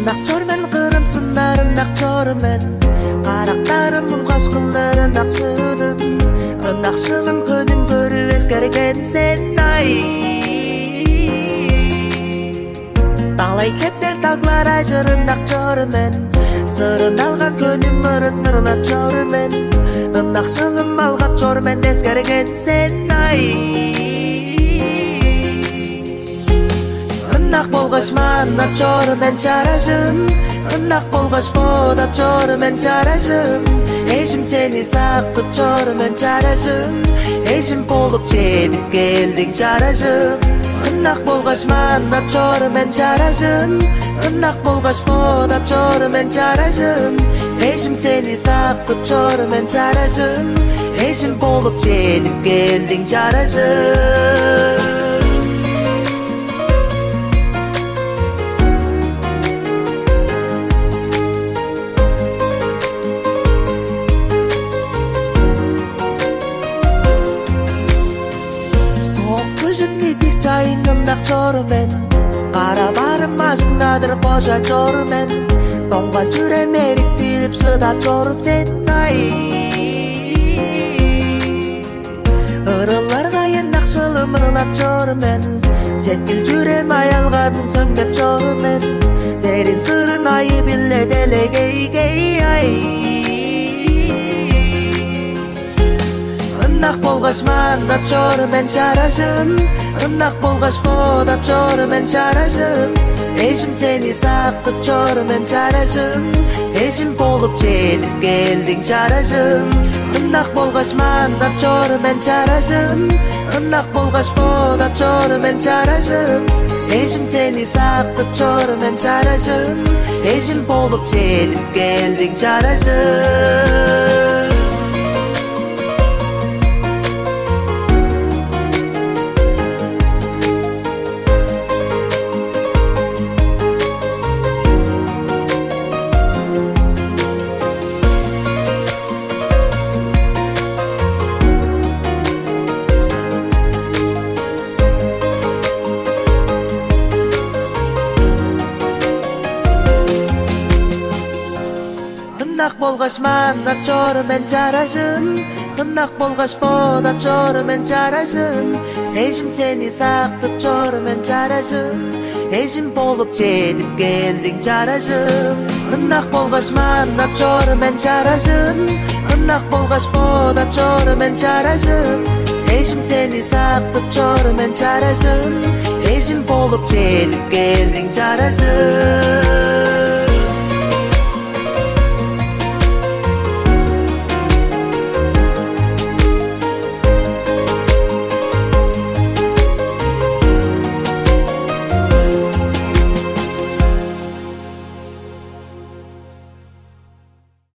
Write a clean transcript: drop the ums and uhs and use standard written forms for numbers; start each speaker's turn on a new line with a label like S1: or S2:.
S1: ынак чормен кырымсындар ынак чормен карактарымдын кашкынларын акшыдым ынакшылым көнүн көрүп эскерген сен ай талай кептер таглар ажыр ынак чормен сырын алган көнүм мырын ырылап чормен ынакшылым алгап чормен эскерген сен ай ынак болгоч мандап чормен чарашым ынак болгоч бодап чормен чарашым эжим сени сактып чормен чарашым эжим болуп жетип келдиң чарашым ынак болгоч мандап чормен чарашым ынак болгоч бодап чормен чарашым эжим сени сактып чормен чарашым эжим болуп жетип келдиң чарашым ынак чормен кара барым ажыңдадыр кожа чормен тоңгон жүрөм эриктирип шыдап чор сен ай ырыларга ынакшылым ырылап чормен сеткил жүрөм аялгадым сөңдөп чормен серин сырын айы биле делегейгей ай ынак болгоч мандап чормен чарашым ынак болгоч бодап чормен чарашым эжим сени сактып чормен чарашым эжим болуп жетип келдиң чарашым ынак болгоч мандап чормен чарашым ынак болгоч бодап чормен чарашым эжим сени сактып чормен чарашым эжим болуп жетип келдиң чарашым ынак болгоч мандап чормен чарашым ынак болгоч бодап чормен чарашым эжим сени сактып чормен чарашым эжим болуп жетип келдиң чарашым ынак болгоч мандап чормен чарашым ынак болгоч бодап чормен чарашым эжим сени сактып чормен чарашым эжим болуп жетип келдиң чарашым